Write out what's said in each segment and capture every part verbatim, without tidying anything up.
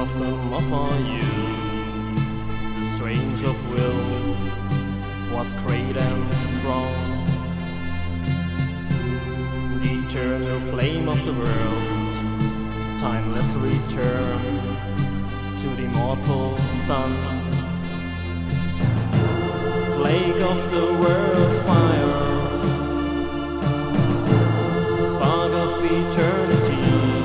blossom of our youth, the strange of will was great and strong. The eternal flame of the world, timeless return to the immortal sun. Flake of the world fire, spark of eternity.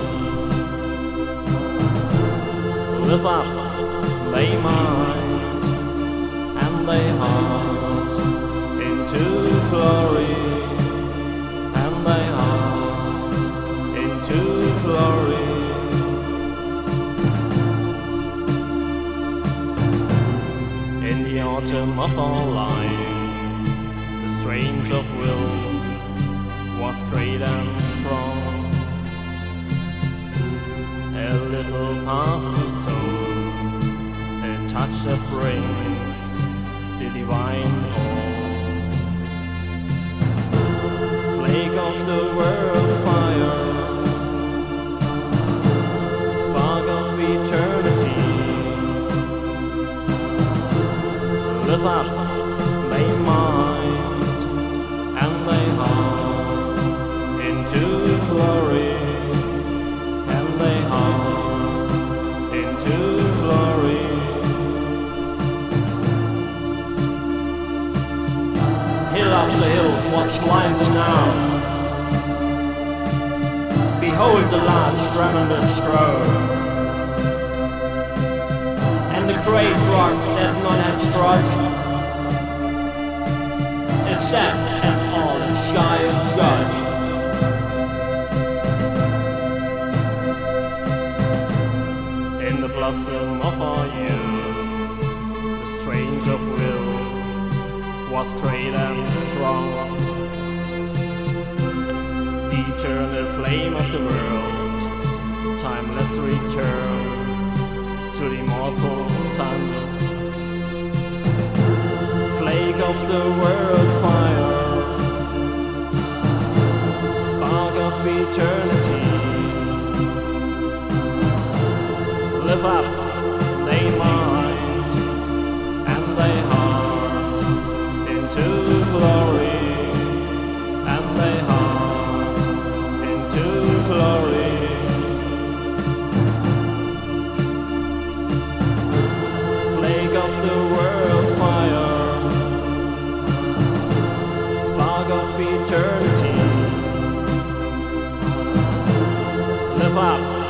Live up, lay mind and lay heart into glory, and lay heart into glory. In the autumn of our life, the strange of will was great and strong. A little path to sow, a touch that brings the divine all. Flake of the world fire, spark of eternity. Live up, lay mind and lay heart into glory, and lay heart into glory. Hill after hill was climbed now. Behold the last tremendous grove, and the great rock that none has trod is dead, and all the sky of God. In the blossom of our youth, the strange of will was great and strong. The eternal flame of the world, timeless return to the immortal sun. Flake of the world fire, spark of eternity. Live up, lay mind and lay heart into glory, and lay heart into glory. Flake of the world fire, spark of eternity. Live up,